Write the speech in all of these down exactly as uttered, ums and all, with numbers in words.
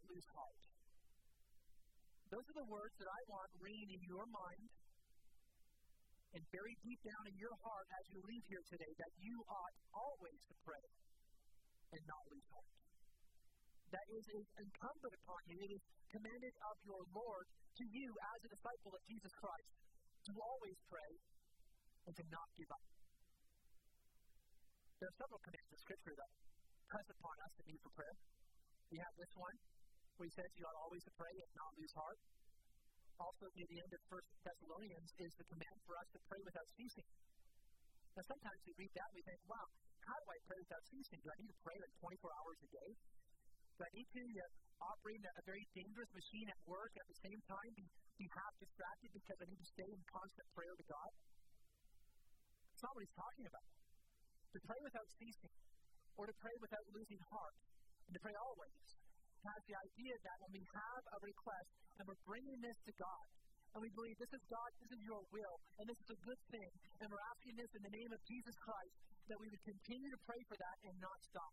lose heart. Those are the words that I want ringing in your mind and buried deep down in your heart as you leave here today, that you ought always to pray and not lose heart. That is incumbent upon you. It is commanded of your Lord to you as a disciple of Jesus Christ to always pray and to not give up. There are several commands in Scripture that press upon us the need for prayer. We have this one, where he says you ought always to pray and not lose heart. Also, near the end of First Thessalonians is the command for us to pray without ceasing. Now, sometimes we read that and we think, wow, how do I pray without ceasing? Do I need to pray like twenty-four hours a day? Do I need to uh, operate a very dangerous machine at work at the same time, be, be half distracted because I need to stay in constant prayer to God? That's not what he's talking about. To pray without ceasing, or to pray without losing heart, and to pray always, has the idea that when we have a request and we're bringing this to God, and we believe this is God, this is your will, and this is a good thing, and we're asking this in the name of Jesus Christ, that we would continue to pray for that and not stop.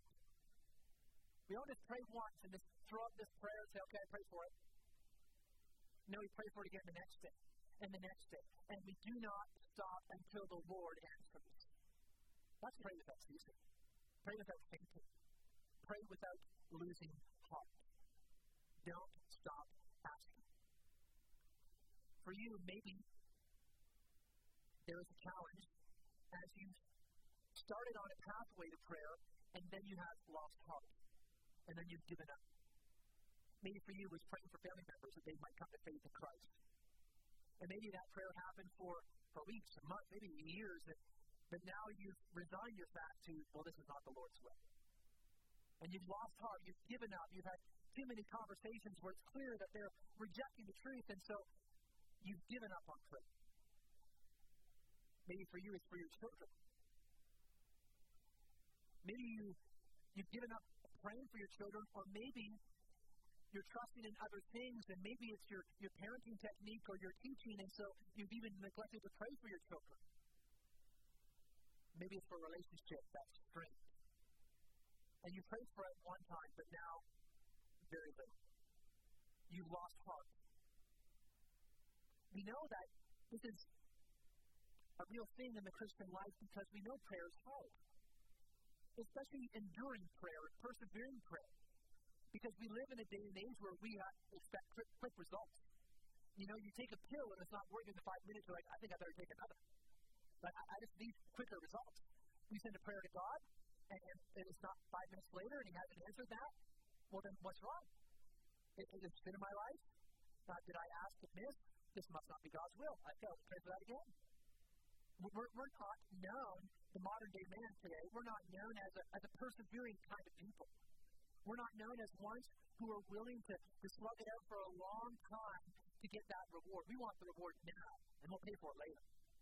We don't just pray once and just throw up this prayer and say, okay, I pray for it. No, we pray for it again the next day, and the next day, and we do not stop until the Lord answers. That's pray without ceasing. Pray without fainting. Pray without losing heart. Don't stop asking. For you, maybe there is a challenge as you started on a pathway to prayer and then you have lost heart and then you've given up. Maybe for you it was praying for family members that they might come to faith in Christ. And maybe that prayer happened for, for weeks, a month, maybe years, and, but now you've resigned your fact to, well, this is not the Lord's will. And you've lost heart, you've given up, you've had too many conversations where it's clear that they're rejecting the truth, and so you've given up on prayer. Maybe for you it's for your children. Maybe you, you've given up praying for your children, or maybe you're trusting in other things, and maybe it's your, your parenting technique or your teaching, and so you've even neglected to pray for your children. Maybe it's for a relationship that's strained. And you prayed for it one time, but now, very little. You've lost heart. We know that this is a real thing in the Christian life because we know prayer is hard. Especially enduring prayer, persevering prayer. Because we live in a day and age where we expect quick, quick results. You know, you take a pill and it's not working in five minutes, you're like, I think I better take another. But I, I just need quicker results. We send a prayer to God, and, and it's not five minutes later and he hasn't answered that. Well, then what's wrong? Is it sin in my life? Uh, did I ask amiss? This must not be God's will. I failed to pray for that again. We're, we're not known, the modern day man today, we're not known as a, as a persevering kind of people. We're not known as ones who are willing to, to slug it out for a long time to get that reward. We want the reward now, and we'll pay for it later.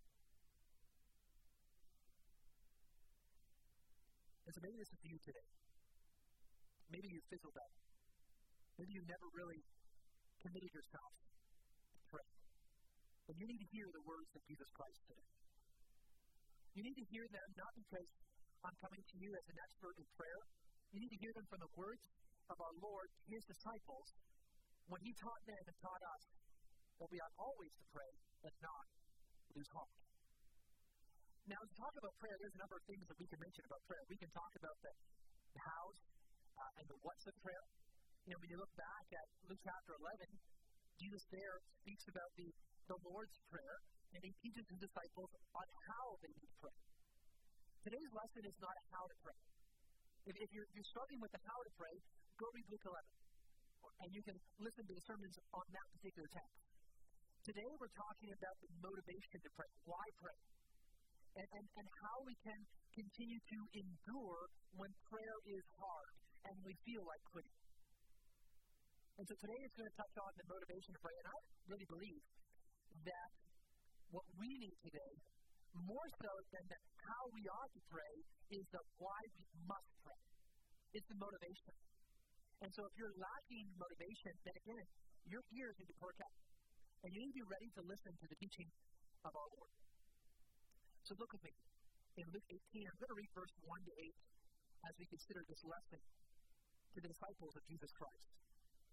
And so maybe this is you today. Maybe you've fizzled out. Maybe you've never really committed yourself to pray. But you need to hear the words of Jesus Christ today. You need to hear them not because I'm coming to you as an expert in prayer. You need to hear them from the words of our Lord to his disciples when he taught them and taught us that we ought always to pray and not lose heart. Now, as we talk about prayer, there's a number of things that we can mention about prayer. We can talk about the, the hows uh, and the what's of prayer. You know, when you look back at Luke chapter eleven, Jesus there speaks about the, the Lord's Prayer, and he teaches his disciples on how they need to pray. Today's lesson is not how to pray. If, if you're, you're struggling with the how to pray, go read Luke eleven, and you can listen to the sermons on that particular text. Today we're talking about the motivation to pray. Why pray? And, and, and how we can continue to endure when prayer is hard and we feel like quitting. And so today is going to touch on the motivation to pray, and I really believe that what we need today, more so than the how we ought to pray, is the why we must pray. It's the motivation. And so if you're lacking motivation, then again, your ears need to perk up. And you need to be ready to listen to the teaching of our Lord. So look with me. In Luke eighteen, I'm going to read verse one to eight as we consider this lesson to the disciples of Jesus Christ.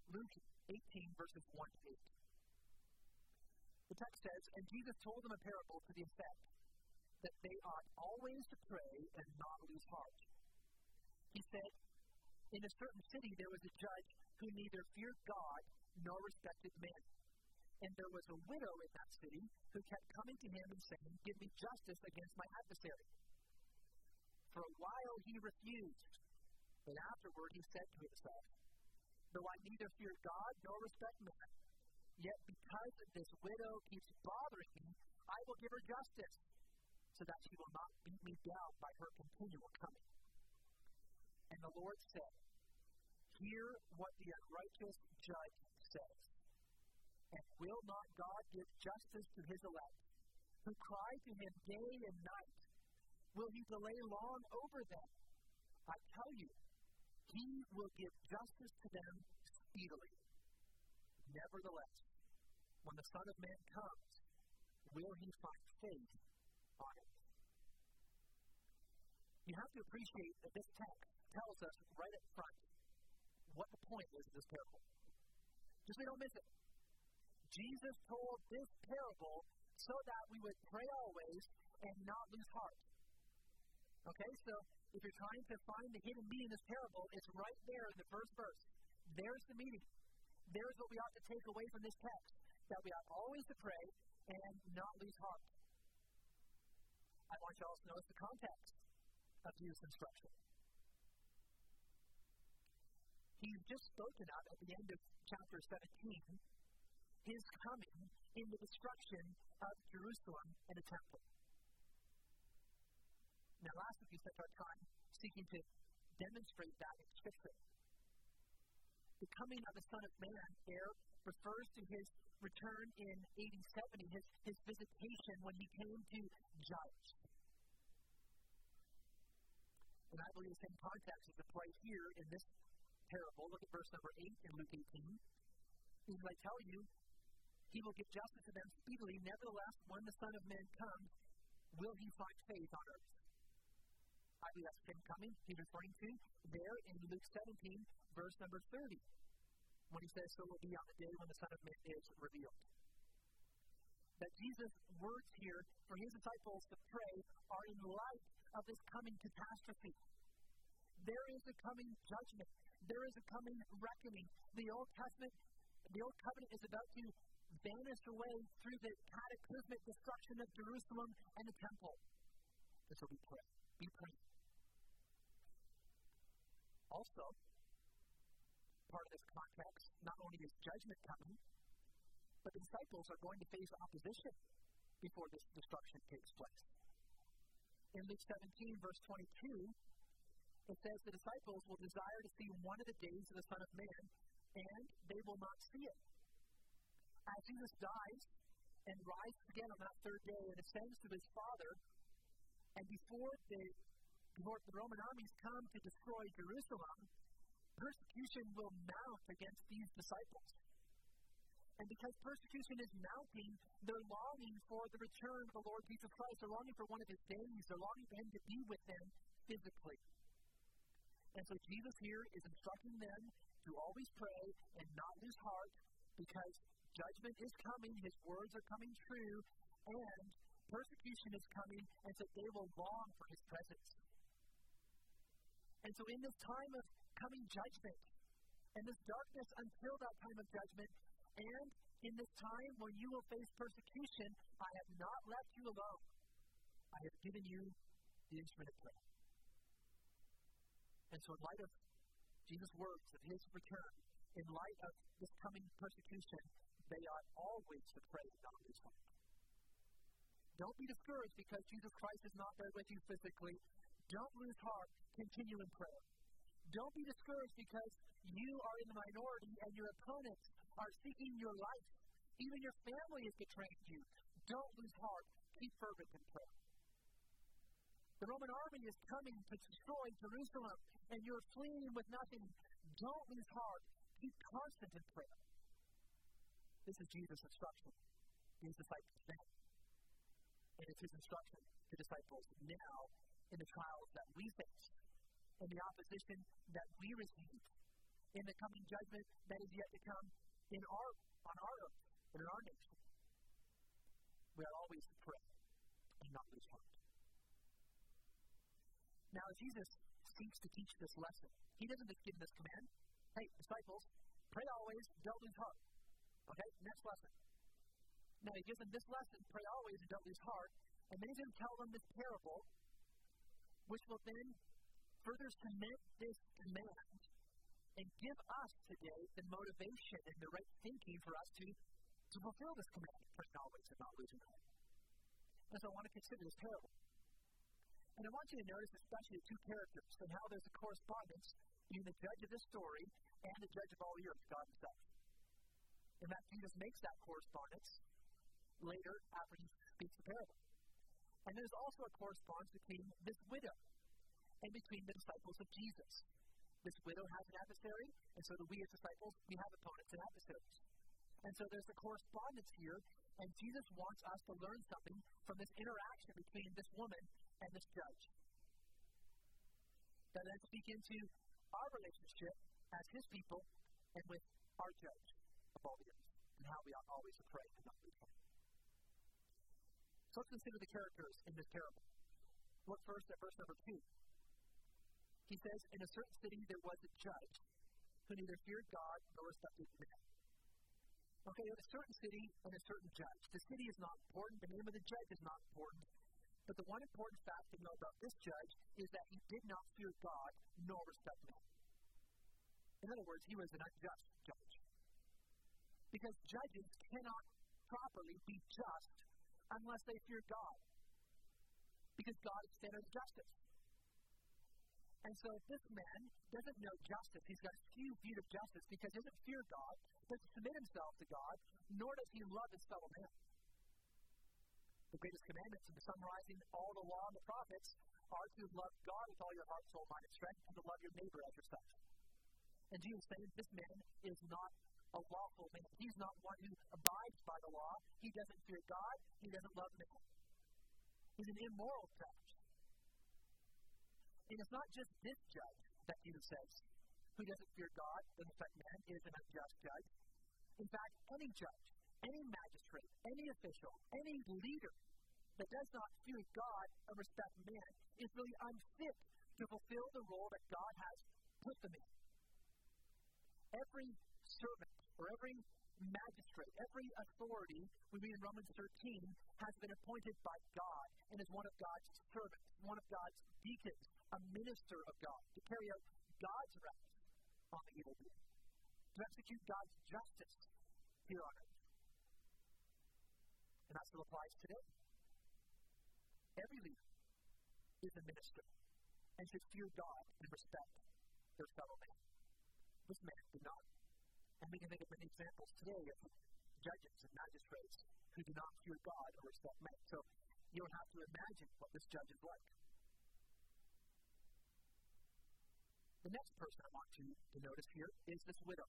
Luke eighteen, verses one to eight. The text says, "And Jesus told them a parable to the effect that they ought always to pray and not lose heart. He said, in a certain city there was a judge who neither feared God nor respected men. And there was a widow in that city who kept coming to him and saying, 'Give me justice against my adversary.' For a while he refused, but afterward he said to himself, 'Though I neither fear God nor respect man, yet because this widow keeps bothering me, I will give her justice, so that she will not beat me down by her continual coming.' And the Lord said, 'Hear what the unrighteous judge says. And will not God give justice to his elect, who cry to him day and night? Will he delay long over them? I tell you, he will give justice to them speedily. Nevertheless, when the Son of Man comes, will he find faith on it?'" You have to appreciate that this text tells us right up front what the point is of this parable. Just so we don't miss it. Jesus told this parable so that we would pray always and not lose heart. Okay, so if you're trying to find the hidden meaning in this parable, it's right there in the first verse. There's the meaning. There's what we ought to take away from this text, that we ought always to pray and not lose heart. I want you all to notice the context of Jesus' instruction. He's just spoken of at the end of chapter seventeen, his coming in the destruction of Jerusalem and the temple. Now, last week we spent our time seeking to demonstrate that in Scripture. The coming of the Son of Man there refers to his return in A D seventy, his, his visitation when he came to judge. And I believe the same context is at play here in this parable. Look at verse number eight in Luke eighteen. He says, "I tell you, he will give justice to them speedily. Nevertheless, when the Son of Man comes, will he find faith on earth?" I believe that's him coming. He's referring to there in Luke seventeen, verse number thirty, when he says, "So will be on the day when the Son of Man is revealed." That Jesus' words here for his disciples to pray are in light of this coming catastrophe. There is a coming judgment. There is a coming reckoning. The Old Testament, the Old Covenant is about to vanish away through the cataclysmic destruction of Jerusalem and the temple. And so we pray. Be praying. Also, part of this context, not only is judgment coming, but the disciples are going to face opposition before this destruction takes place. In Luke seventeen, verse twenty-two, it says the disciples will desire to see one of the days of the Son of Man, and they will not see it. As Jesus dies and rises again on that third day and ascends to his Father, and before the, before the Roman armies come to destroy Jerusalem, persecution will mount against these disciples. And because persecution is mounting, they're longing for the return of the Lord Jesus Christ. They're longing for one of his days. They're longing for him to be with them physically. And so Jesus here is instructing them to always pray and not lose heart, because judgment is coming, his words are coming true, and persecution is coming, and so they will long for his presence. And so in this time of coming judgment, and this darkness until that time of judgment, and in this time when you will face persecution, I have not left you alone. I have given you the instrument of prayer. And so in light of Jesus' words of his return, in light of this coming persecution, they ought always to pray and not lose heart. Don't be discouraged because Jesus Christ is not there with you physically. Don't lose heart. Continue in prayer. Don't be discouraged because you are in the minority and your opponents are seeking your life. Even your family is betraying you. Don't lose heart. Keep fervent in prayer. The Roman army is coming to destroy Jerusalem, and you're fleeing with nothing. Don't lose heart. Keep constant in prayer. This is Jesus' instruction to his disciples then. And it's his instruction to disciples now in the trials that we face, in the opposition that we receive, in the coming judgment that is yet to come in our, on our earth and in our nation. We are always to pray and not lose heart. Now, as Jesus seeks to teach this lesson, he doesn't just give this command, hey, disciples, pray always, don't lose heart. Okay, next lesson. Now, he gives them this lesson, pray always and don't lose heart, and then he's going to tell them this parable, which will then further cement this command and give us today the motivation and the right thinking for us to, to fulfill this command, praying always and not losing heart. And so I want to consider this parable. And I want you to notice especially the two characters and how there's a correspondence between the judge of this story and the judge of all the earth, God himself. In fact, Jesus makes that correspondence later after he speaks the parable. And there's also a correspondence between this widow and between the disciples of Jesus. This widow has an adversary, and so do we as disciples, we have opponents and adversaries. And so there's a correspondence here, and Jesus wants us to learn something from this interaction between this woman and this judge. That then speak into our relationship as his people and with our judge of all the earth, and how we ought always to pray and not lose heart. So let's consider the characters in this parable. Look first at verse number two. He says, in a certain city there was a judge who neither feared God nor respected men. Okay, in a certain city and a certain judge. The city is not important, the name of the judge is not important, but the one important fact to know about this judge is that he did not fear God nor respect men. In other words, he was an unjust judge. Because judges cannot properly be just unless they fear God. Because God is standard of justice. And so if this man doesn't know justice, he's got a skewed view of justice because he doesn't fear God, doesn't submit himself to God, nor does he love his fellow man. The greatest commandments, in summarizing all the law and the prophets, are to love God with all your heart, soul, mind, and strength, and to love your neighbor as yourself. And Jesus saying this man is not a lawful man. He's not one who abides by the law. He doesn't fear God. He doesn't love man. He's an immoral judge. And it's not just this judge that Jesus says, who doesn't fear God, doesn't respect man, is an unjust judge. In fact, any judge, any magistrate, any official, any leader that does not fear God and respect man is really unfit to fulfill the role that God has put them in. Every servant or every magistrate, every authority, we read in Romans thirteen, has been appointed by God and is one of God's servants, one of God's deacons, a minister of God, to carry out God's wrath on the evil doer, to execute God's justice here on earth. And that still applies today. Every leader is a minister and should fear God and respect their fellow man. This man did not. And we can think of many examples today of judges and magistrates who do not fear God or respect men. So you don't have to imagine what this judge is like. The next person I want to, to notice here is this widow.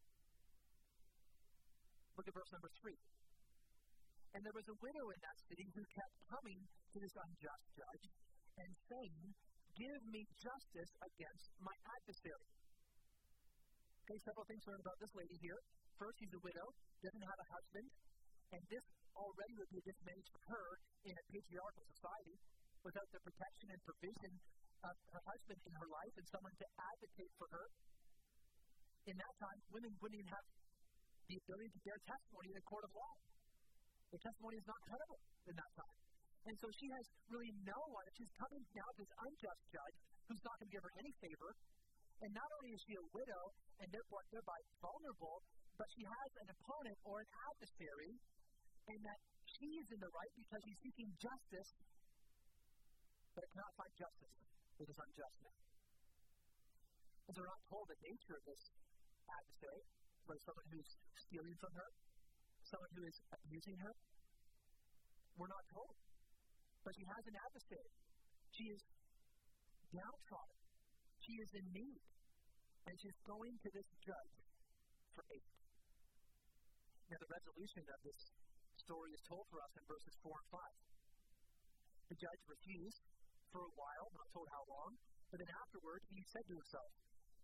Look at verse number three. And there was a widow in that city who kept coming to this unjust judge and saying, give me justice against my adversary. Okay, several things to learn about this lady here. First, she's a widow, doesn't have a husband, and this already would be a disadvantage for her in a patriarchal society without the protection and provision of her husband in her life and someone to advocate for her. In that time, women wouldn't even have the ability to bear testimony in a court of law. Their testimony is not credible in that time. And so she has really no one. She's coming now to this unjust judge who's not going to give her any favor. And not only is she a widow and therefore thereby vulnerable, but she has an opponent or an adversary, and that she is in the right because she's seeking justice, but cannot find justice with this unjust man. And so we're not told the nature of this adversary, whether someone who's stealing from her, someone who is abusing her. We're not told. But she has an adversary. She is downtrodden. She is in need. And she's going to this judge for aid. Now, the resolution of this story is told for us in verses four and five. The judge refused for a while, not told how long, but then afterward he said to himself,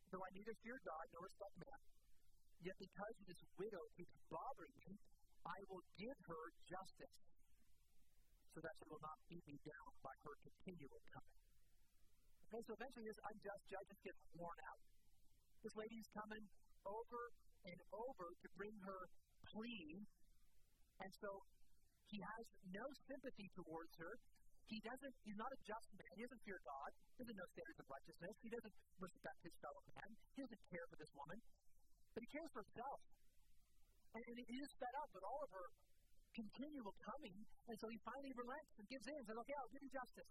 though I neither fear God nor respect man, yet because this widow keeps bothering me, I will give her justice, so that she will not beat me down by her continual coming. Okay, so eventually this unjust judge just gets worn out. This lady's coming over and over to bring her plea, and so he has no sympathy towards her. He doesn't, he's not a just man. He doesn't fear God. He doesn't know standards of righteousness. He doesn't respect his fellow man. He doesn't care for this woman. But he cares for himself. And, and he is fed up with all of her continual coming, and so he finally relents and gives in and says, okay, I'll give you justice.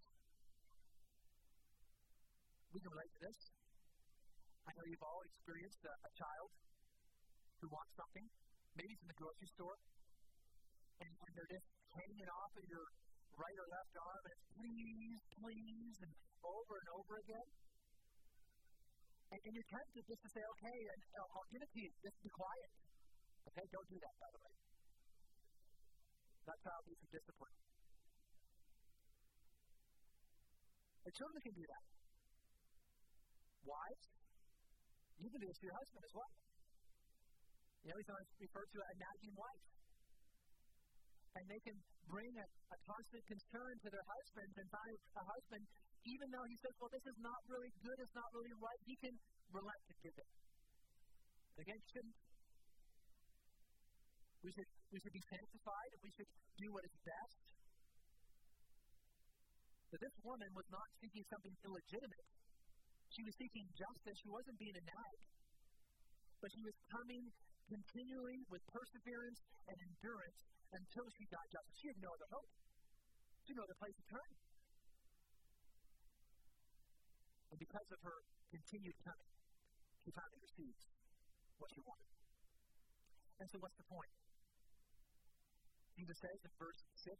We can relate to this. I know you've all experienced a, a child who wants something. Maybe it's in the grocery store, and, and they're just hanging off of your right or left arm, and it's please, please, and over and over again. And, and you're tempted just to say, okay, and I'll, I'll give it to you, just be quiet. Okay, don't do that, by the way. That child needs some discipline. The children can do that. Wives, you can do this to your husband as well. You know, we sometimes refer to a nagging wife. And they can bring a, a constant concern to their husbands, and find a husband, even though he says, well, this is not really good, it's not really right, he can relent to give it. And again, shouldn't. We should, we should be sanctified, and we should do what is best. But this woman was not seeking something illegitimate. She was seeking justice. She wasn't being a nag. But she was coming continually with perseverance and endurance until she got justice. She had no other hope. She had no other place to turn. And because of her continued coming, she finally receives what she wanted. And so what's the point? Jesus says in verse six,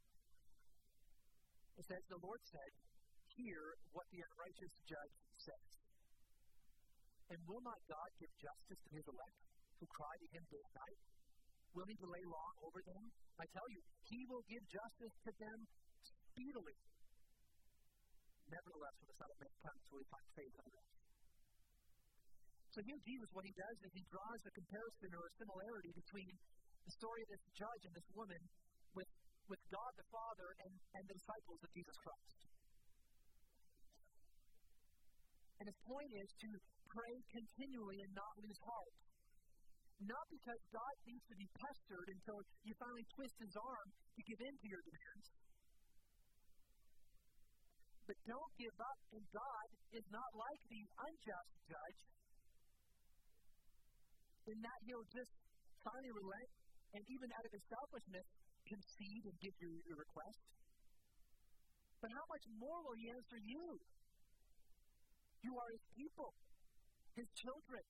it says, the Lord said, hear what the unrighteous judge says. And will not God give justice to his elect, who cry to him day and night? Will he delay long over them? I tell you, he will give justice to them speedily. Nevertheless, when the Son of Man comes, will he find faith on earth? So here Jesus, what he does is he draws a comparison or a similarity between the story of this judge and this woman with, with God the Father and, and the disciples of Jesus Christ. And his point is to pray continually and not lose heart. Not because God needs to be pestered until you finally twist his arm to give in to your demands. But don't give up, and God is not like the unjust judge in that he'll just finally relent and even out of his selfishness concede and give you your request. But how much more will he answer you? You are his people, his children.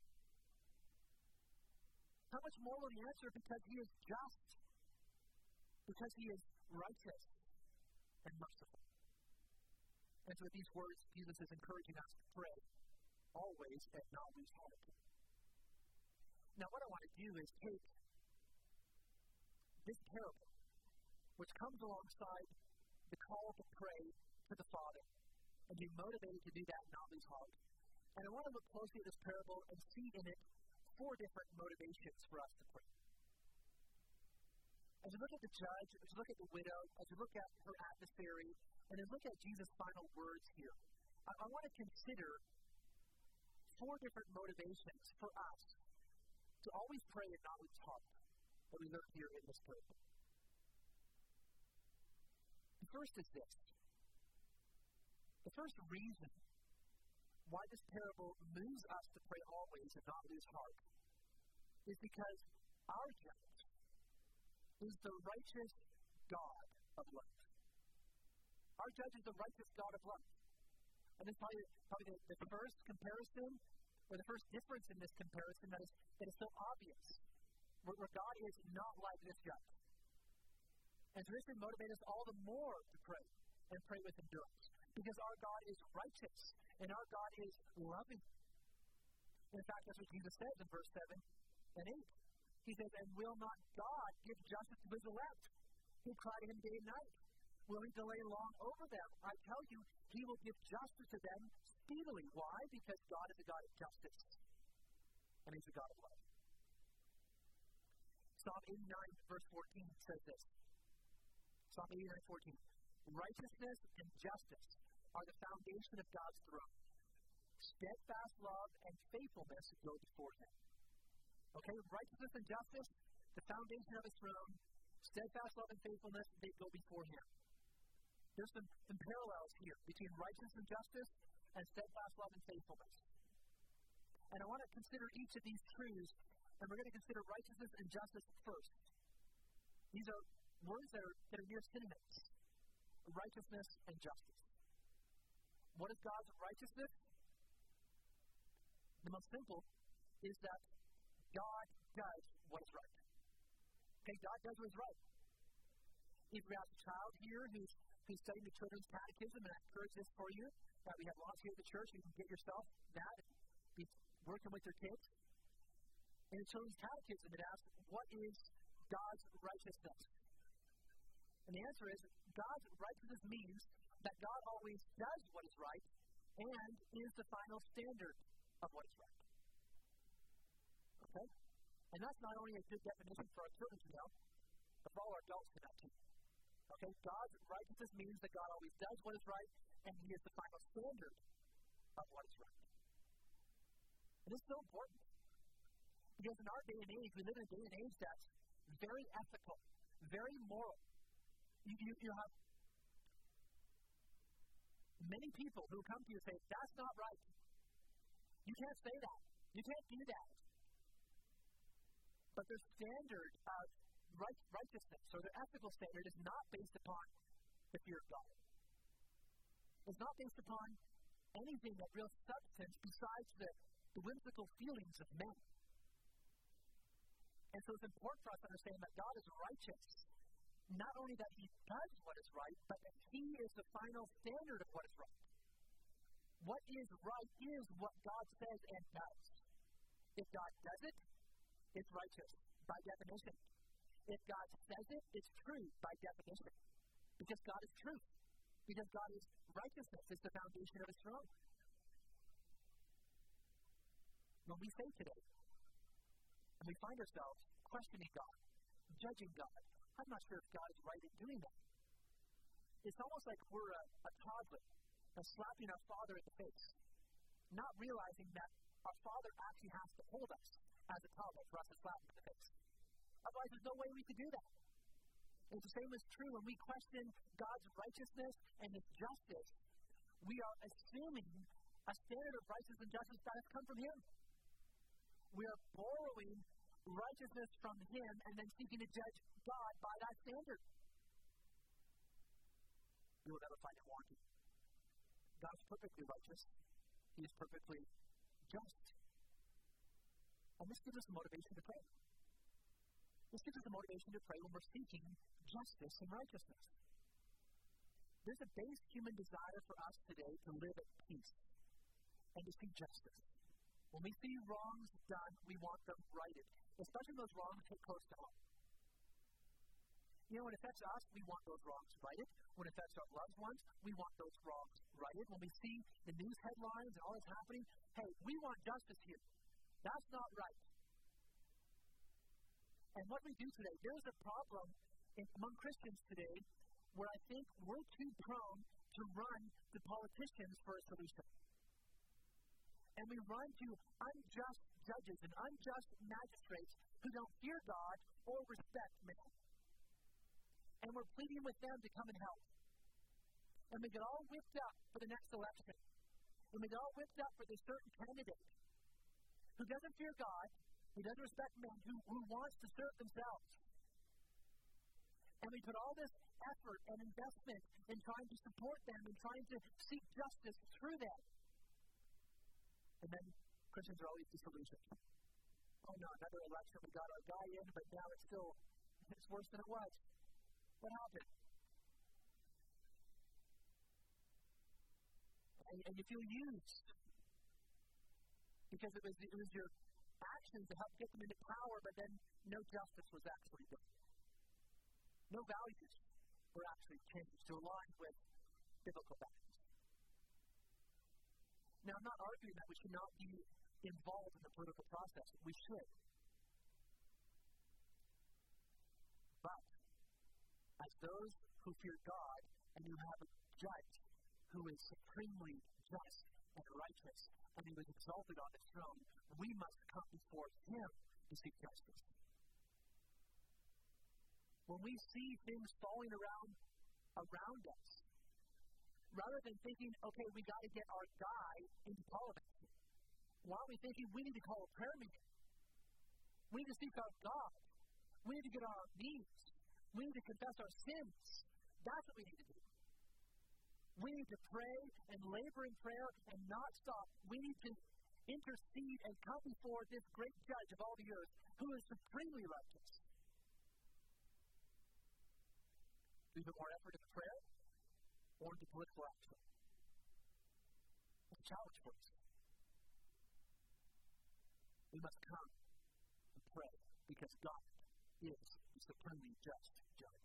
How much more will he answer? Because he is just, because he is righteous and merciful. And so with these words, Jesus is encouraging us to pray always and not lose heart. Now what I want to do is take this parable, which comes alongside the call to pray to the Father, and be motivated to do that and not lose heart. And I want to look closely at this parable and see in it four different motivations for us to pray. As we look at the judge, as we look at the widow, as we look at her adversary, and as we look at Jesus' final words here, I, I want to consider four different motivations for us to always pray and not lose heart that we learn here in this parable. The first is this. The first reason why this parable moves us to pray always and not lose heart is because our judge is the righteous God of love. Our judge is the righteous God of love. And this is probably, probably the, the first comparison, or the first difference in this comparison that is, that is so obvious, where, where God is not like this judge. And so this should motivate us all the more to pray, and pray with endurance. Because our God is righteous, and our God is loving. In fact, that's what Jesus says in verse seven and eight. He says, and will not God give justice to his elect, who cry to him day and night? Will he delay long over them? I tell you, he will give justice to them speedily. Why? Because God is a God of justice, and He's a God of love. Psalm eighty-nine, verse fourteen says this. Psalm eighty-nine, fourteen. Righteousness and justice are the foundation of God's throne. Steadfast love and faithfulness go before Him. Okay, righteousness and justice, the foundation of His throne. Steadfast love and faithfulness, they go before Him. There's some, some parallels here between righteousness and justice and steadfast love and faithfulness. And I want to consider each of these truths, and we're going to consider righteousness and justice first. These are words that are, that are near synonyms. Righteousness and justice. What is God's righteousness? The most simple is that God does what is right. Okay, God does what is right. If we have a child here who's, who's studying the children's catechism, and I encourage this for you, that we have lots here at the church, you can get yourself that and be working with your kids. In the children's catechism, it asks, what is God's righteousness? And the answer is, God's righteousness means that God always does what is right and is the final standard of what is right. Okay? And that's not only a good definition for our children to know, but for all our adults to know too. Okay? God's righteousness means that God always does what is right and He is the final standard of what is right. And this is so important. Because in our day and age, we live in a day and age that's very ethical, very moral. You, you, you have many people who come to you and say, that's not right. You can't say that. You can't do that. But their standard of right, righteousness, or their ethical standard, is not based upon the fear of God. It's not based upon anything of real substance besides the, the whimsical feelings of men. And so it's important for us to understand that God is righteous. Not only that He does what is right, but that He is the final standard of what is right. What is right is what God says and does. If God does it, it's righteous by definition. If God says it, it's true by definition. Because God is truth. Because God is righteousness. It's the foundation of His throne. When we say today, and we find ourselves questioning God, judging God, I'm not sure if God is right in doing that. It's almost like we're a, a toddler and slapping our father in the face, not realizing that our father actually has to hold us as a toddler for us to slap him in the face. Otherwise, there's no way we could do that. And the same is true when we question God's righteousness and His justice. We are assuming a standard of righteousness and justice that has come from Him. We are borrowing righteousness from Him and then seeking to judge God by that standard. You will never find it wanting. God is perfectly righteous. He is perfectly just. And this gives us a motivation to pray. This gives us a motivation to pray when we're seeking justice and righteousness. There's a base human desire for us today to live at peace and to seek justice. When we see wrongs done, we want them righted, especially those wrongs hit close to home. You know, when it affects us, we want those wrongs righted. When it affects our loved ones, we want those wrongs righted. When we see the news headlines and all that's happening, hey, we want justice here. That's not right. And what we do today, there's a problem in, among Christians today where I think we're too prone to run to politicians for a solution. And we run to unjust judges and unjust magistrates who don't fear God or respect man. And we're pleading with them to come and help. And we get all whipped up for the next election. And we get all whipped up for this certain candidate who doesn't fear God, who doesn't respect men, who, who wants to serve themselves. And we put all this effort and investment in trying to support them and trying to seek justice through them. And then Christians are always disillusioned. Oh no, another election, we got our guy in, but now it's still, it's worse than it was. What happened? And, and you feel used. Because it was, it was your actions to help get them into power, but then no justice was actually done. No values were actually changed to align with biblical values. Now, I'm not arguing that we should not be involved in the political process. We should. But, as those who fear God and who have a judge who is supremely just and righteous and who is exalted on his throne, we must come before him to seek justice. When we see things falling around around us, rather than thinking, okay, we got to get our guy into politics, why are we thinking we need to call a prayer meeting? We need to seek out God. We need to get on our knees. We need to confess our sins. That's what we need to do. We need to pray and labor in prayer and not stop. We need to intercede and come before this great judge of all the earth who is supremely righteous. Do we put more effort into prayer or into political action? It's a challenge for us. We must come and pray because God is the supremely just judge.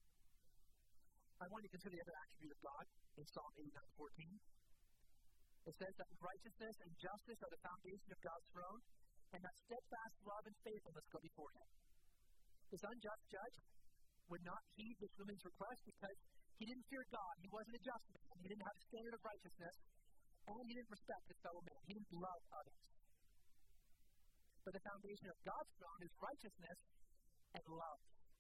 I want you to consider the other attribute of God in Psalm eighty-nine fourteen. It says that righteousness and justice are the foundation of God's throne, and that steadfast love and faithfulness go before him. This unjust judge would not heed this woman's request because he didn't fear God, he wasn't a just man, he didn't have a standard of righteousness, and he didn't respect his fellow man, he didn't love others. But the foundation of God's throne is righteousness and love.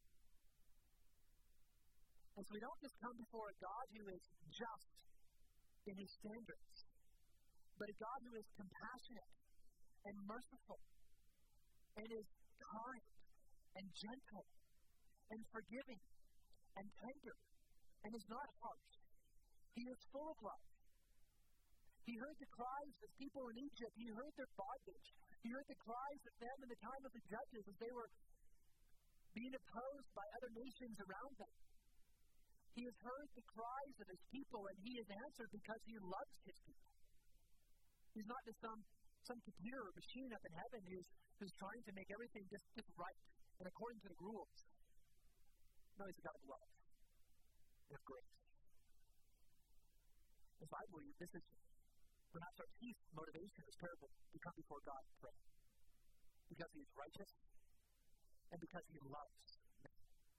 And so we don't just come before a God who is just in his standards, but a God who is compassionate and merciful and is kind and gentle and forgiving and tender and is not harsh. He is full of love. He heard the cries of people in Egypt. He heard their bondage. He heard the cries of them in the time of the judges as they were being opposed by other nations around them. He has heard the cries of his people, and he has answered because he loves his people. He's not just some, some computer or machine up in heaven who's, who's trying to make everything just, just right and according to the rules. No, he's a God of love and of grace. And so I believe this is perhaps our chief motivation in this parable to come before God and pray. Because he is righteous and because he loves men.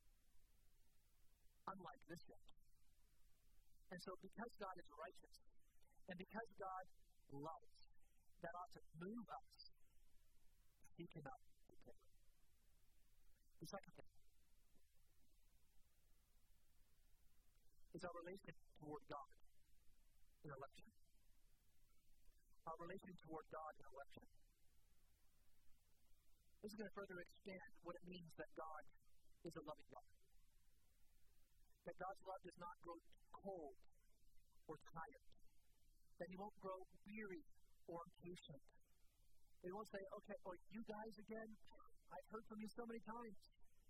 Unlike this judge. And so because God is righteous and because God loves, that ought to move us to seek him out in prayer. The second thing is our relation toward God in election. Our relation toward God in election. This is going to further expand what it means that God is a loving God. That God's love does not grow cold or tired. That he won't grow weary or impatient. He won't say, okay, oh, you guys again? I've heard from you so many times.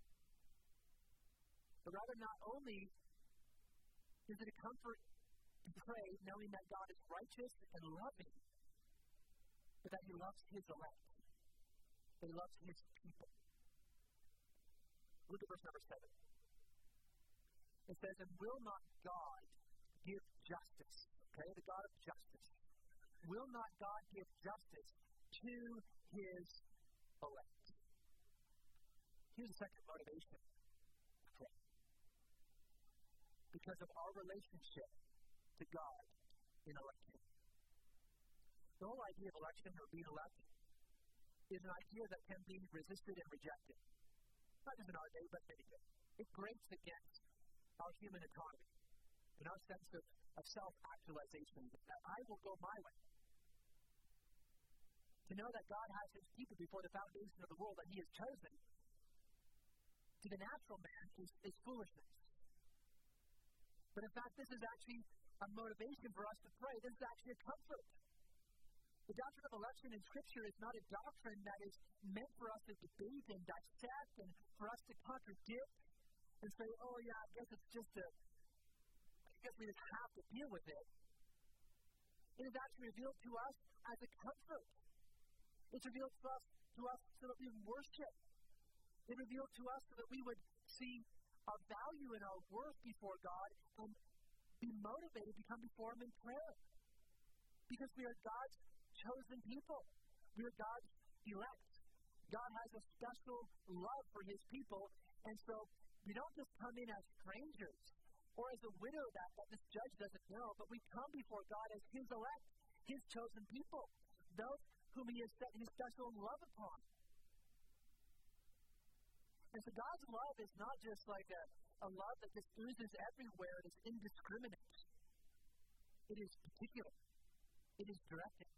But rather, not only is it a comfort to pray knowing that God is righteous and loving, but that he loves his elect. That he loves his people. Look at verse number seven. It says, and will not God give justice? Okay, the God of justice. Will not God give justice to his elect? Here's the second motivation to pray. Because of our relationship to God in election. The whole idea of election or being elected is an idea that can be resisted and rejected. Not just in our day, but many days. It grates against our human autonomy and our sense of, of self-actualization, that I will go my way. To know that God has his people before the foundation of the world that he has chosen, to the natural man, is, is foolishness. But in fact, this is actually a motivation for us to pray. This is actually a comfort. The doctrine of election in Scripture is not a doctrine that is meant for us to debate and dissect and for us to contradict and say, oh yeah, I guess it's just a, I guess we just have to deal with it. It is actually revealed to us as a comfort. It's revealed to us, to us so that we worship. It's revealed to us so that we would see our value and our worth before God and be motivated to come before him in prayer. Because we are God's chosen people. We are God's elect. God has a special love for his people, and so we don't just come in as strangers or as a widow that, that this judge doesn't know, but we come before God as his elect, his chosen people, those whom he has set his special love upon. And so God's love is not just like a, a love that just oozes everywhere. It is indiscriminate. It is particular. It is directed.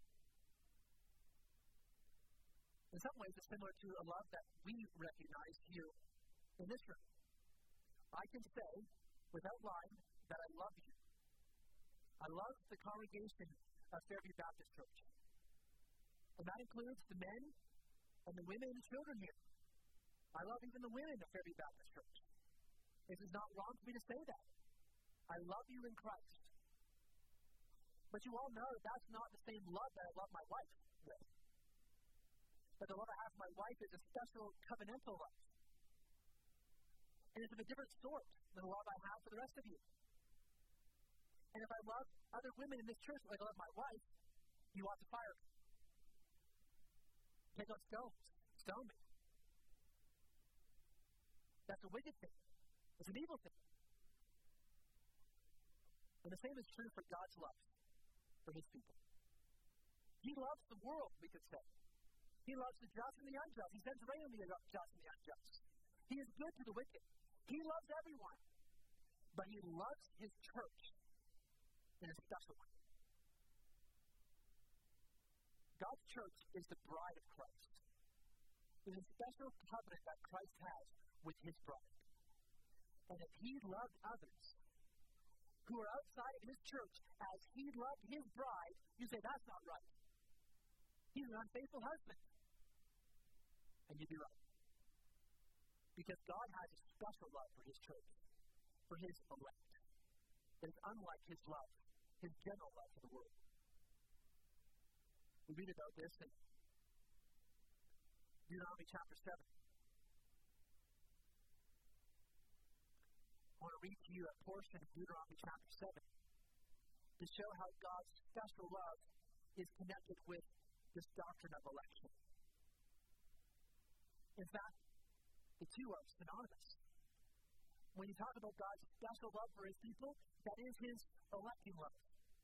In some ways, it's similar to a love that we recognize here in this room. I can say, without lying, that I love you. I love the congregation of Fairview Baptist Church. And that includes the men and the women and the children here. I love even the women of Fairview Baptist Church. It is not wrong for me to say that. I love you in Christ. But you all know that that's not the same love that I love my wife with. But the love I have for my wife is a special covenantal love. And it's of a different sort than the love I have for the rest of you. And if I love other women in this church like I love my wife, you ought to fire me. Take out stones. Stone me. That's a wicked thing. It's an evil thing. And the same is true for God's love for his people. He loves the world, we could say. He loves the just and the unjust. He sends rain on the just and the unjust. He is good to the wicked. He loves everyone. But he loves his church in a special way. God's church is the bride of Christ. It is a special covenant that Christ has with his bride. And if he loved others who are outside of his church as he loved his bride, you say, that's not right. He's an unfaithful husband. And you'd be right. Because God has a special love for his church, for his elect, that is unlike his love, his general love for the world. We read about this in Deuteronomy chapter seven. I want to read to you a portion of Deuteronomy chapter seven to show how God's special love is connected with this doctrine of election. In fact, the two are synonymous. When you talk about God's special love for his people, that is his electing love.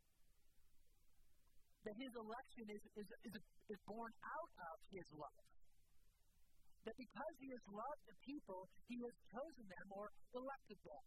That his election is, is, is, is born out of his love. That because he has loved the people, he has chosen them or elected them.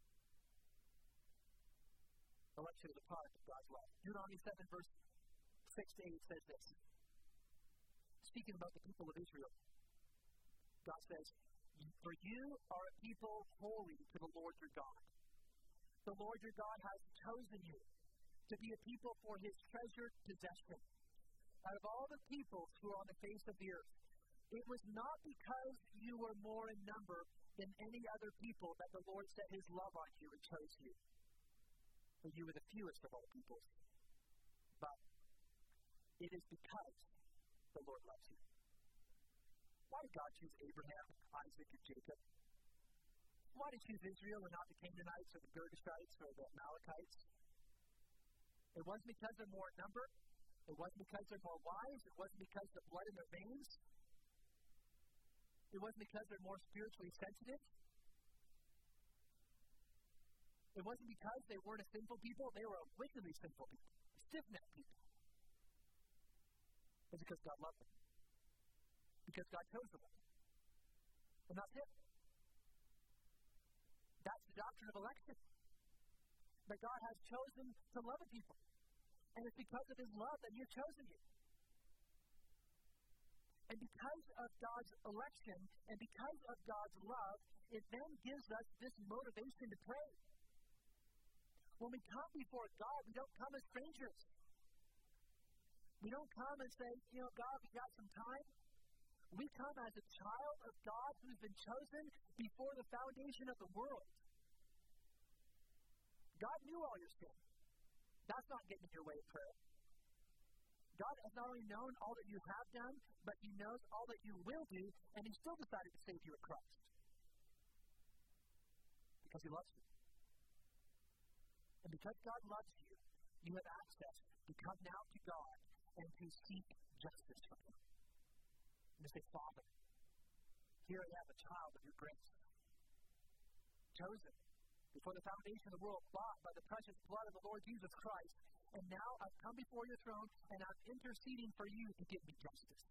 Election is a product of God's love. Deuteronomy seven, verse six to eight says this. Speaking about the people of Israel, God says, for you are a people holy to the Lord your God. The Lord your God has chosen you to be a people for his treasured possession. Out of all the peoples who are on the face of the earth, it was not because you were more in number than any other people that the Lord set his love on you and chose you. For you were the fewest of all peoples. But it is because the Lord loves you. Why did God choose Abraham, Isaac, and Jacob? Why did he choose Israel and not the Canaanites or the Girgashites or the Amalekites? It wasn't because they're more in number. It wasn't because they're more wise. It wasn't because of the blood in their veins. It wasn't because they're more spiritually sensitive. It wasn't because they weren't a sinful people. They were a wickedly sinful people, stiff-necked people. It's because God loved them. Because God chose them. And that's it. That's the doctrine of election. That God has chosen to love a people. And it's because of his love that he has chosen you. And because of God's election, and because of God's love, it then gives us this motivation to pray. When we come before God, we don't come as strangers. We don't come and say, you know, God, we got some time. We come as a child of God who's been chosen before the foundation of the world. God knew all your sin. That's not getting in your way of prayer. God has not only known all that you have done, but he knows all that you will do, and he still decided to save you in Christ. Because he loves you. And because God loves you, you have access to come now to God and to seek justice from Him. And to say, Father, here I am, a child of your grace, chosen before the foundation of the world, bought by the precious blood of the Lord Jesus Christ, and now I've come before your throne, and I'm interceding for you to give me justice.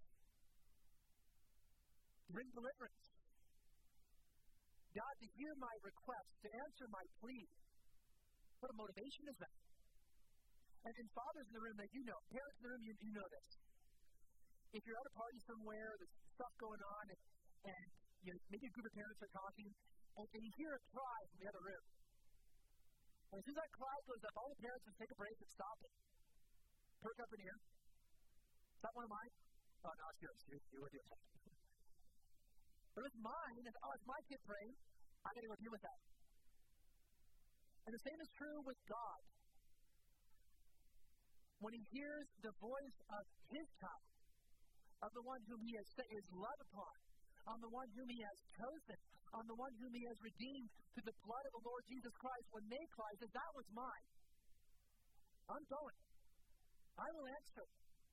Bring deliverance. God, to hear my request, to answer my plea. What a motivation is that? And, and fathers in the room that you know, parents in the room, you, you know this. If you're at a party somewhere, there's stuff going on, and, and you know, maybe a group of parents are talking, and, and you hear a cry from the other room. And as soon as that cry goes up, all the parents would take a break and stop it. Perk up in here. Is that one of mine? Oh, no, it's yours. You, you were doing that. But it's mine, and oh, it's my kid praying. I got to go deal with that. And the same is true with God. When He hears the voice of His child, of the one whom He has set His love upon, on the one whom He has chosen, on the one whom He has redeemed through the blood of the Lord Jesus Christ, when they cry, says, that was mine. I'm going. I will answer.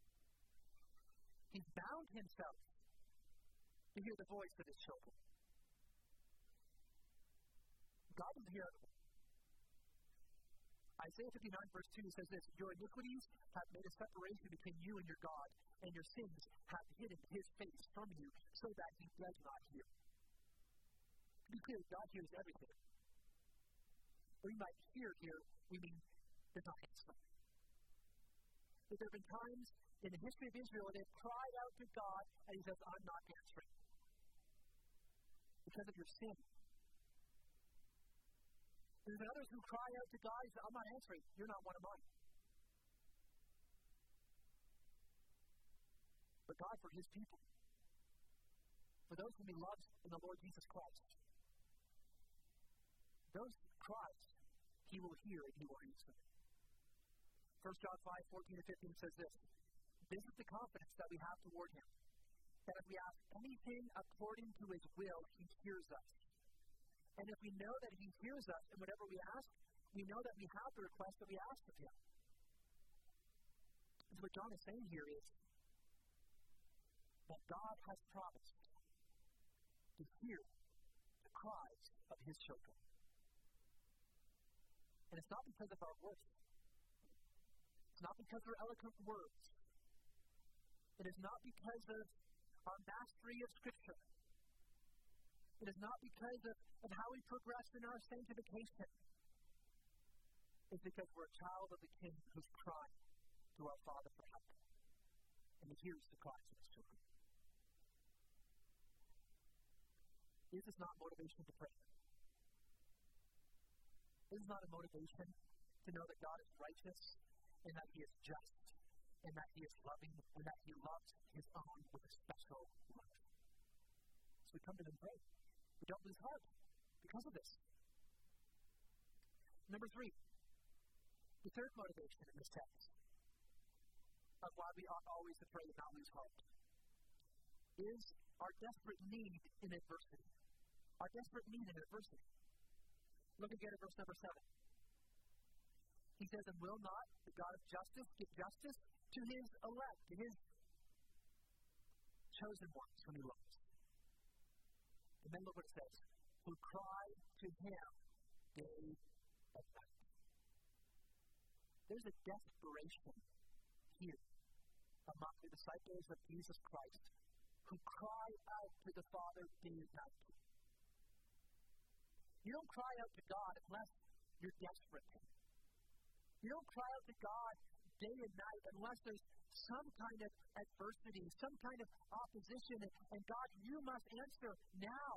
He's bound Himself to hear the voice of His children. God is here. Isaiah fifty-nine verse two says this, your iniquities have made a separation between you and your God, and your sins have hidden His face from you, so that He does not hear. To be clear, God hears everything. We might hear here, we mean does not answer. But there have been times in the history of Israel where they've cried out to God, and He says, I'm not answering. Because of your sin. There's been others who cry out to God and say, I'm not answering. You're not one of mine. But God, for His people, for those whom He loves in the Lord Jesus Christ, those cries He will hear and He will answer. First John five, fourteen to fifteen says this, this is the confidence that we have toward Him, that if we ask anything according to His will, He hears us. And if we know that He hears us in whatever we ask, we know that we have the request that we ask of Him. And so what John is saying here is that God has promised to hear the cries of His children. And it's not because of our worth. It's not because of our eloquent words. It is not because of our mastery of Scripture. It is not because of, of how we progress in our sanctification. It's because we're a child of the King who's crying to our Father for help. And He hears the cries of His children. This is not motivation to pray. This is not a motivation to know that God is righteous and that He is just and that He is loving and that He loves His own with a special love. So we come to Him and pray. We don't lose heart because of this. Number three, the third motivation in this text of why we ought always to pray and not lose heart is our desperate need in adversity. Our desperate need in adversity. Look again at verse number seven. He says, and will not the God of justice give justice to His elect, to His chosen ones whom He loves? And then look what it says, who cry to Him day and night. There's a desperation here among the disciples of Jesus Christ who cry out to the Father day and night. You don't cry out to God unless you're desperate. You don't cry out to God day and night unless there's some kind of adversity, some kind of opposition, and, and God, you must answer now.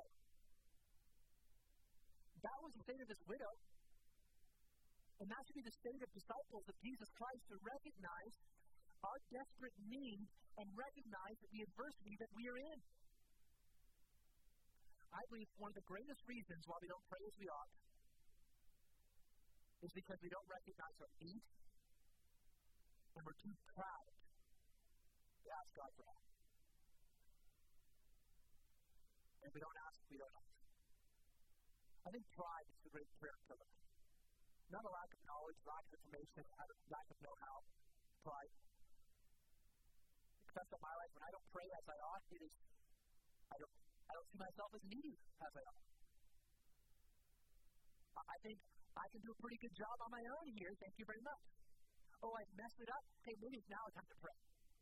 That was the state of this widow. And that should be the state of disciples of Jesus Christ, to recognize our desperate need and recognize the adversity that we are in. I believe one of the greatest reasons why we don't pray as we ought is because we don't recognize our need and we're too proud to ask God for help. And if we don't ask, we don't ask. I think pride is the great prayer killer. not a lack of knowledge, lack of information, lack of know-how, pride. Because of my life, when I don't pray as I ought, it is, I don't, I don't see myself as needy as I ought. I think I can do a pretty good job on my own here. Thank you very much. Oh, I messed it up. Hey, maybe now it's time to pray.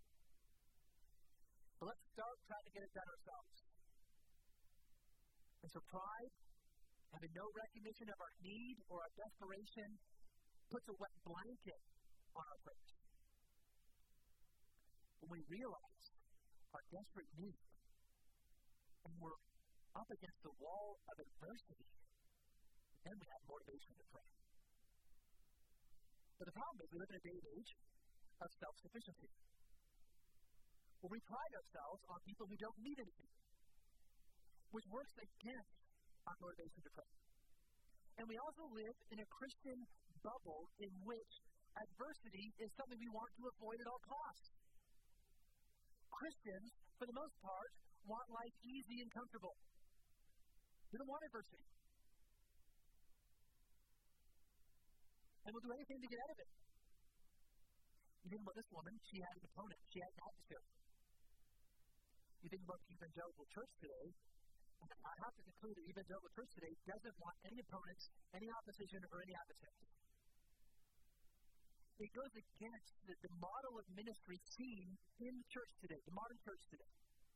But let's start trying to get it done ourselves. And so pride, having no recognition of our need or our desperation, puts a wet blanket on our prayers. When we realize our desperate need and we're up against the wall of adversity, then we have motivation to pray. But the problem is we live in a day and age of self-sufficiency, where we pride ourselves on people who don't need anything, which works against our motivation to pray. And we also live in a Christian bubble in which adversity is something we want to avoid at all costs. Christians, for the most part, want life easy and comfortable. We don't want adversity. And we'll do anything to get out of it. You think about this woman, she had an opponent, she had an adversary. You think about the evangelical church today, and I have to conclude that the evangelical church today doesn't want any opponents, any opposition, or any adversaries. It goes against the, the model of ministry seen in the church today, the modern church today.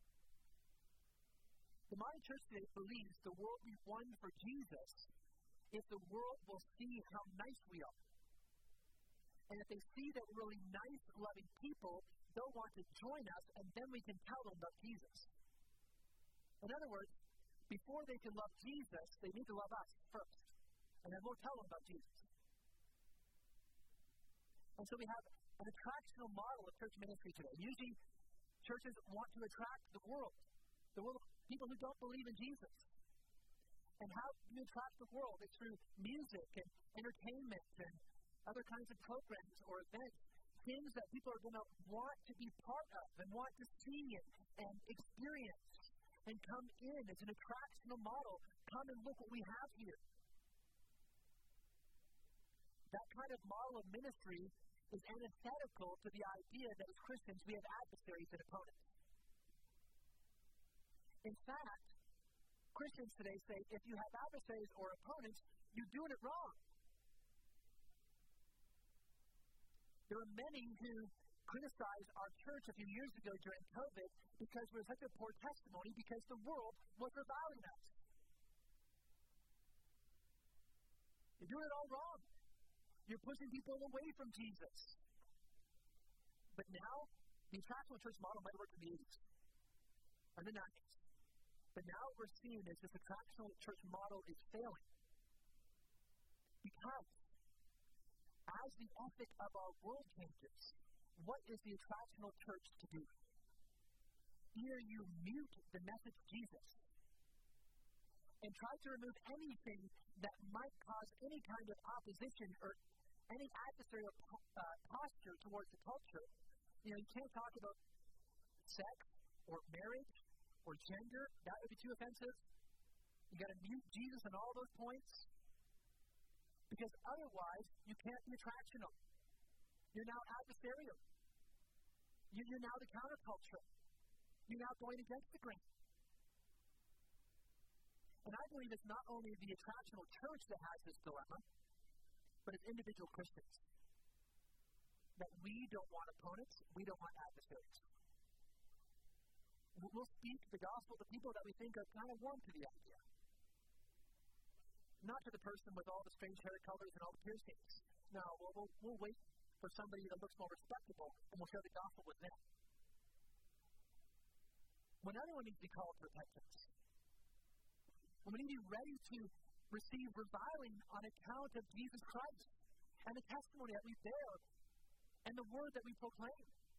The modern church today believes the world we won for Jesus if the world will see how nice we are. And if they see that we're really nice, loving people, they'll want to join us, and then we can tell them about Jesus. In other words, before they can love Jesus, they need to love us first. And then we'll tell them about Jesus. And so we have an attractional model of church ministry today. Usually, churches want to attract the world, the world of people who don't believe in Jesus. And how do you attract the world? It's through music and entertainment and other kinds of programs or events, things that people are going to want to be part of and want to see and, and experience and come in. It's an attractional model. Come and look what we have here. That kind of model of ministry is antithetical to the idea that as Christians we have adversaries and opponents. In fact, Christians today say if you have adversaries or opponents, you're doing it wrong. There are many who criticized our church a few years ago during COVID because we were such a poor testimony because the world was reviling us. You're doing it all wrong. You're pushing people away from Jesus. But now, the attractional church model might work in the eighties or the nineties. But now what we're seeing is this attractional church model is failing. Because as the ethic of our world changes, what is the attractional church to do? Either you mute the message of Jesus and try to remove anything that might cause any kind of opposition or any adversarial uh, posture towards the culture. You know, you can't talk about sex or marriage or gender. That would be too offensive. You got to mute Jesus on all those points. Because otherwise, you can't be attractional. You're now adversarial. You're now the counterculture. You're now going against the grain. And I believe it's not only the attractional church that has this dilemma, but it's individual Christians. That we don't want opponents, we don't want adversaries. We'll speak the gospel to people that we think are kind of warm to the idea. Not to the person with all the strange hair colors and all the piercings. No, we'll, we'll, we'll wait for somebody that looks more respectable, and we'll share the gospel with them. When everyone needs to be called to repentance, when we need to be ready to receive reviling on account of Jesus Christ and the testimony that we bear and the word that we proclaim.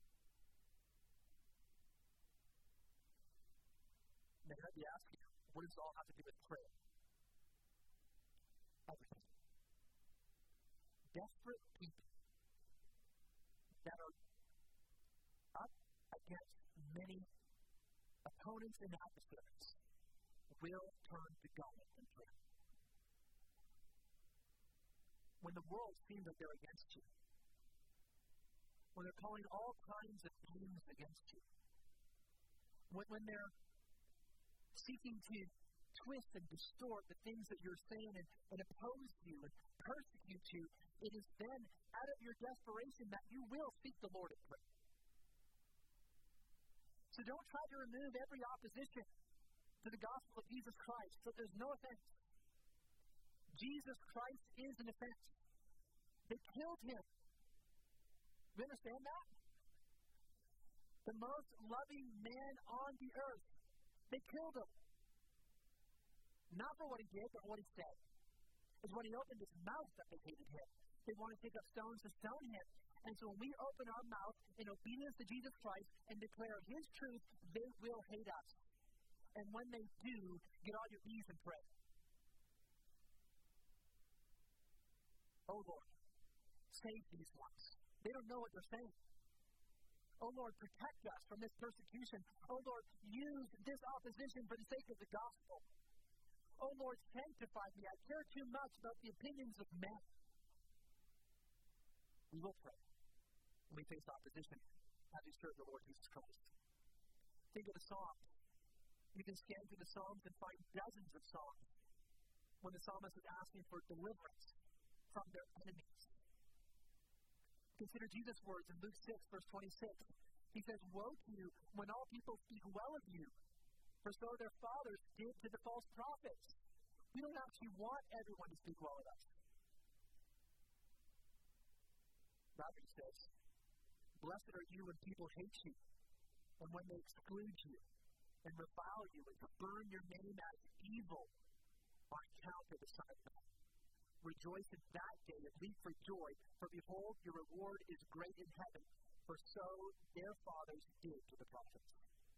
Now, let me ask you, what does it all have to do with prayer? Everything. Desperate people that are up against many opponents and adversaries will turn to God in prayer. when the world seems like they're against you, when they're calling all kinds of names against you, when, when they're seeking to twist and distort the things that you're saying and, and oppose you and persecute you, it is then out of your desperation that you will seek the Lord in prayer. So don't try to remove every opposition to the gospel of Jesus Christ, so there's no offense. Jesus Christ is an offense. They killed him. You understand that? The most loving man on the earth. They killed him. Not for what he did, but what he said. It's when he opened his mouth that they hated him. They wanted to take up stones to stone him. And so when we open our mouth in obedience to Jesus Christ and declare his truth, they will hate us. And when they do, get on your knees and pray. Oh Lord, save these ones. They don't know what they're saying. Oh Lord, protect us from this persecution. Oh Lord, use this opposition for the sake of the gospel. Oh Lord, sanctify me. I care too much about the opinions of men. We will pray when we face opposition as we serve the Lord Jesus Christ. Think of the Psalms. You can scan through the Psalms and find dozens of Psalms when the psalmist is asking for deliverance from their enemies. Consider Jesus' words in Luke six, verse twenty-six. He says, "Woe to you when all people speak well of you, for so their fathers did to the false prophets." We don't actually want everyone to speak well of us. Rather, he says, "Blessed are you when people hate you, and when they exclude you, and revile you, and burn your name as evil on account of the Son of Man. Rejoice in that day and leap for joy, for behold, your reward is great in heaven, for so their fathers did to the prophets."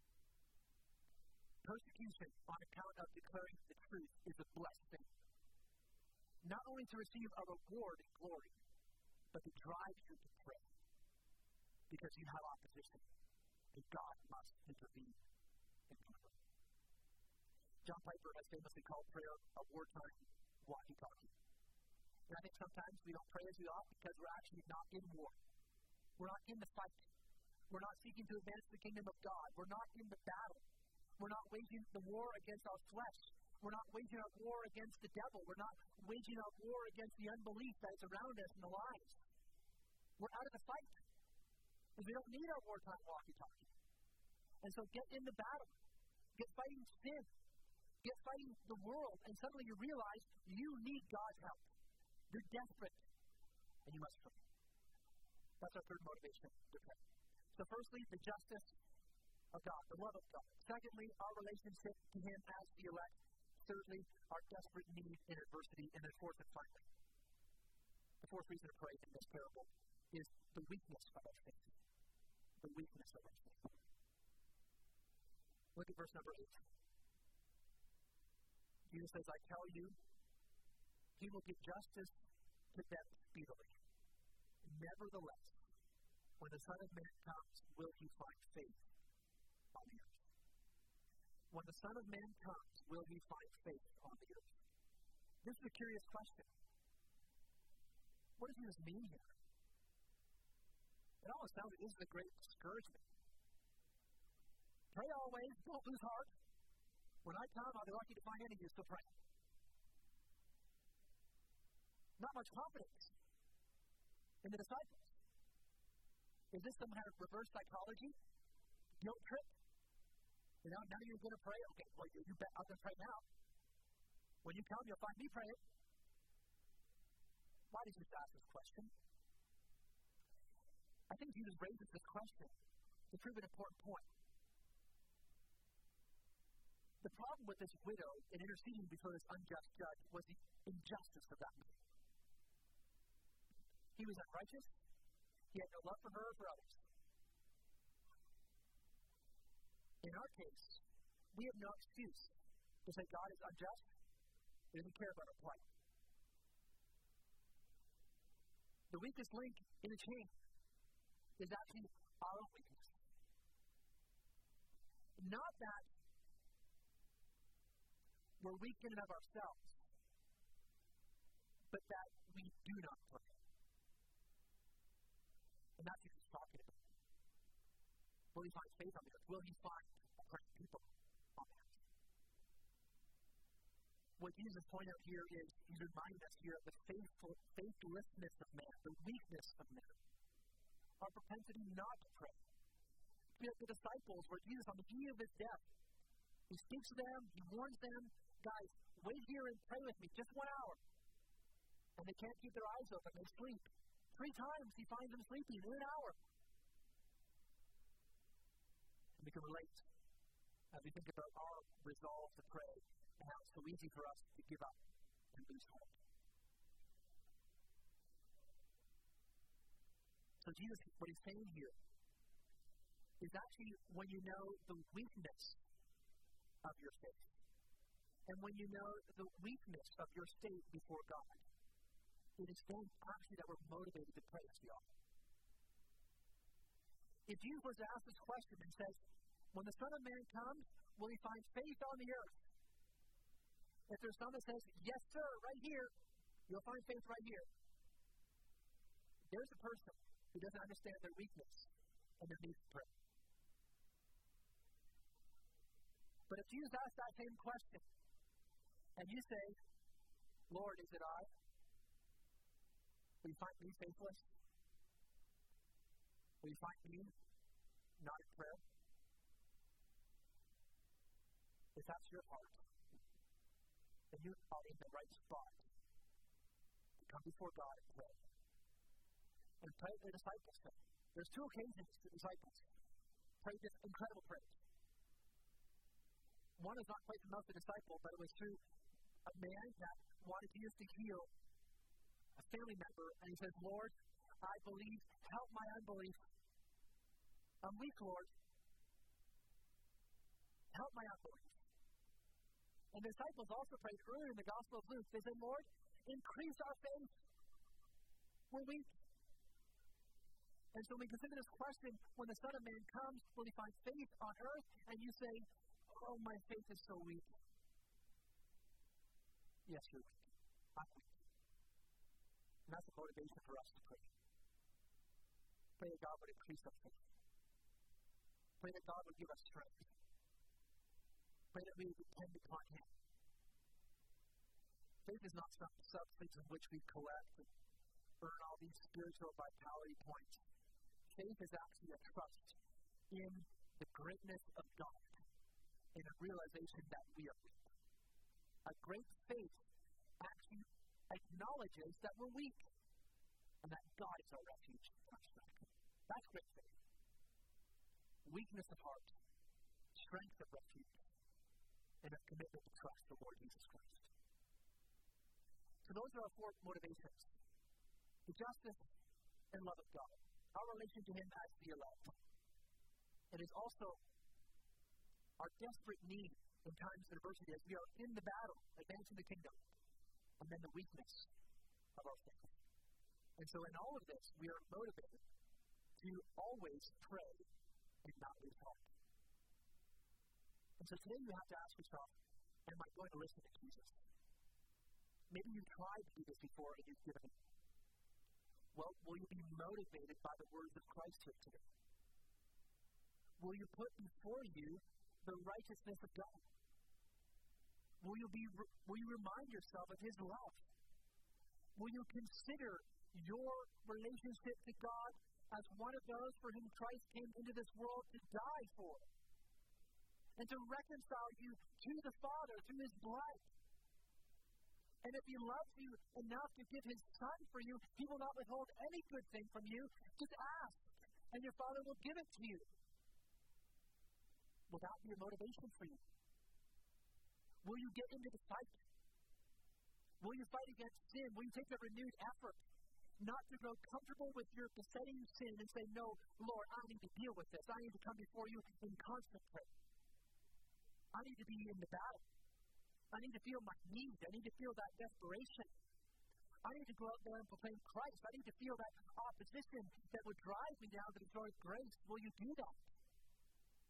Persecution on account of declaring the truth is a blessed thing. Not only to receive a reward in glory, but to drive you to pray. Because you have opposition, and God must intervene in prayer. John Piper has famously called prayer a wartime walkie-talkie. And I think sometimes we don't pray as we ought because we're actually not in war. We're not in the fight. We're not seeking to advance the kingdom of God. We're not in the battle. We're not waging the war against our flesh. We're not waging our war against the devil. We're not waging our war against the unbelief that is around us in the lives. We're out of the fight. Because we don't need our wartime walkie-talkie. And so get in the battle. Get fighting sin. Get fighting the world. And suddenly you realize you need God's help. You're desperate. And you must pray. That's our third motivation to pray. So firstly, the justice of God, the love of God. Secondly, our relationship to him as the elect. Thirdly, our desperate need in adversity. And then fourth and finally, the fourth reason to pray in this parable is the weakness of our faith. The weakness of our faith. Look at verse number eight. Jesus says, "I tell you, he will give justice to them speedily. Nevertheless, when the Son of Man comes, will he find faith on the earth?" When the Son of Man comes, will he find faith on the earth? This is a curious question. What does Jesus mean here? It almost sounds like this is a great discouragement. Pray always, don't lose heart. When I come, I'll be lucky to find any of you still praying. Not much confidence in the disciples. Is this some kind of reverse psychology? Guilt trip? You know, now you're going to pray? Okay, well, you, you bet I'm going to pray now. When you come, you'll find me praying. Why did Jesus ask this question? I think Jesus raises this question to prove an important point. The problem with this widow in interceding before this unjust judge was the injustice of that man. He was unrighteous. He had no love for her or for others. In our case, we have no excuse to say God is unjust. He doesn't care about our plight. The weakest link in the chain is actually our own weakness. Not that we're weak in and of ourselves, but that we do not pray. And that's what he's talking about. Will he find faith on the earth? Will he find praying people on the earth? What Jesus is pointing out here is, he's reminding us here of the faithful, faithlessness of man, the weakness of man, our propensity not to pray. The, the disciples were Jesus on the eve of his death. He speaks to them, he warns them, guys, wait here and pray with me, just one hour. And they can't keep their eyes open, they sleep. Three times he finds them sleeping in an hour. And we can relate as we think about our resolve to pray and how it's so easy for us to give up and lose hope. So Jesus, what he's saying here is actually when you know the weakness of your faith, and when you know the weakness of your state before God, it is then actually that we're motivated to pray as we are. If Jesus was to ask this question and says, when the Son of Man comes, will he find faith on the earth? If there's someone that says, yes, sir, right here, you'll find faith right here. There's a person who doesn't understand their weakness and their need to pray. But if Jesus asks that same question, and you say, Lord, is it I? Will you find me faithless? Will you find me not in prayer? If that's your heart, then you are in the right spot to come before God and pray. And pray the disciples said. There's two occasions the disciples prayed this incredible prayer. One is not quite the mouth of the disciple, but it was through a man that wanted Jesus to heal a family member, and he says, Lord, I believe, help my unbelief. I'm weak, Lord. Help my unbelief. And the disciples also prayed earlier in the Gospel of Luke. They said, Lord, increase our faith. We're weak. And so when we consider this question, when the Son of Man comes, will he find faith on earth? And you say, oh, my faith is so weak. Yes, you're weak. I'm weak. And that's the motivation for us to pray. Pray that God would increase our faith. Pray that God would give us strength. Pray that we would depend upon him. Faith is not some substance in which we collect and earn all these spiritual vitality points. Faith is actually a trust in the greatness of God and a realization that we are weak. A great faith actually acknowledges that we're weak and that God is our refuge and our strength. That's great faith. Weakness of heart, strength of refuge, and a commitment to trust the Lord Jesus Christ. So those are our four motivations. The justice and love of God. Our relation to him as the elect. It is also our desperate need in times of adversity as we are in the battle, advancing the kingdom, and then the weakness of our faith. And so in all of this, we are motivated to always pray and not lose heart. And so today you have to ask yourself, am I going to listen to Jesus? Maybe you've tried to do this before and you've given up. Well, will you be motivated by the words of Christ here today? Will you put before you the righteousness of God? Will you be? Will you remind yourself of his love? Will you consider your relationship to God as one of those for whom Christ came into this world to die for? And to reconcile you to the Father through his blood. And if he loves you enough to give his Son for you, he will not withhold any good thing from you. Just ask, and your Father will give it to you. Will that be a motivation for you? Will you get into the fight? Will you fight against sin? Will you take a renewed effort not to grow comfortable with your besetting sin and say, no, Lord, I need to deal with this. I need to come before you in constant prayer. I need to be in the battle. I need to feel my need. I need to feel that desperation. I need to go out there and proclaim Christ. I need to feel that opposition that would drive me down to the joy of grace. Will you do that?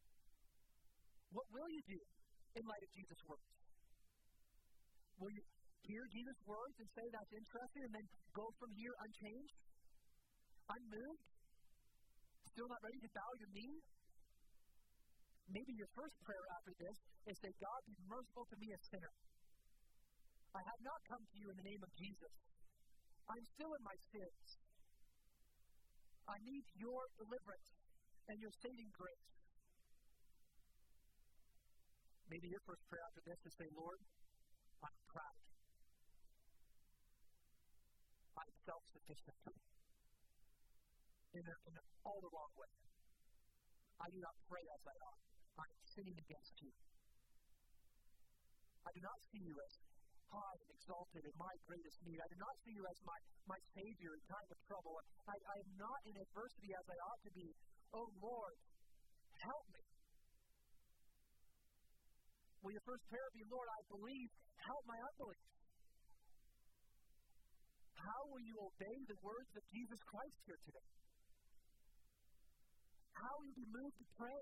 What will you do in light of Jesus' words? Will you hear Jesus' words and say that's interesting and then go from here unchanged, unmoved, still not ready to bow your knee? Maybe your first prayer after this is say, God, be merciful to me, a sinner. I have not come to you in the name of Jesus. I'm still in my sins. I need your deliverance and your saving grace. Maybe your first prayer after this is say, Lord, I'm proud. I'm self-sufficient. In, a, in a, all the wrong way. I do not pray as I ought. I am sinning against you. I do not see you as high and exalted in my greatest need. I do not see you as my, my Savior in time of trouble. I, I am not in adversity as I ought to be. Oh Lord, help me. Will your first prayer be, Lord, I believe, help my unbelief? How will you obey the words of Jesus Christ here today? How will you be moved to pray?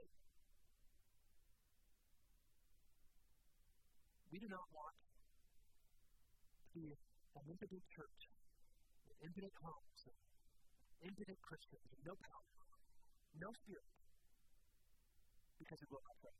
We do not want to be an impotent church, with impotent homes, impotent Christians, with no power, no spirit, because we will not pray.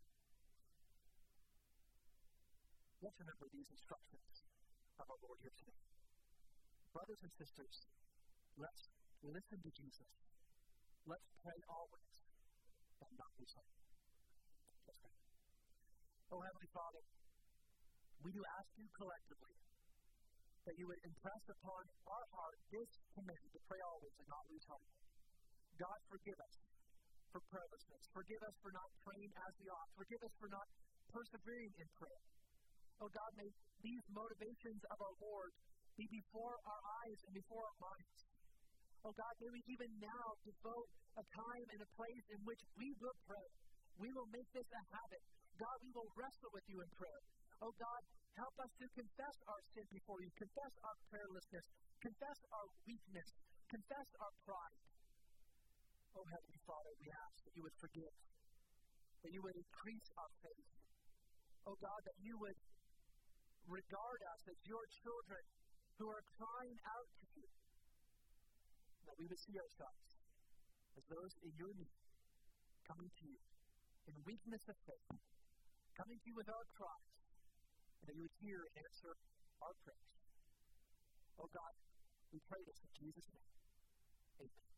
Let's remember these instructions of our Lord here today. Brothers and sisters, let's listen to Jesus. Let's pray always and not lose hope. Let's pray. Oh, Heavenly Father, we do ask you collectively that you would impress upon our heart this command to pray always and not lose hope. God, forgive us for prayerlessness. Forgive us for not praying as we ought. Forgive us for not persevering in prayer. Oh God, may these motivations of our Lord be before our eyes and before our minds. Oh God, may we even now devote a time and a place in which we will pray. We will make this a habit. God, we will wrestle with you in prayer. Oh God, help us to confess our sin before you, confess our prayerlessness, confess our weakness, confess our pride. Oh Heavenly Father, we ask that you would forgive, that you would increase our faith. Oh God, that you would regard us as your children who are crying out to you, that we would see ourselves as those in your need, coming to you in weakness of faith, coming to you with our cries, and that you would hear and answer our prayers. Oh God, we pray this in Jesus' name. Amen.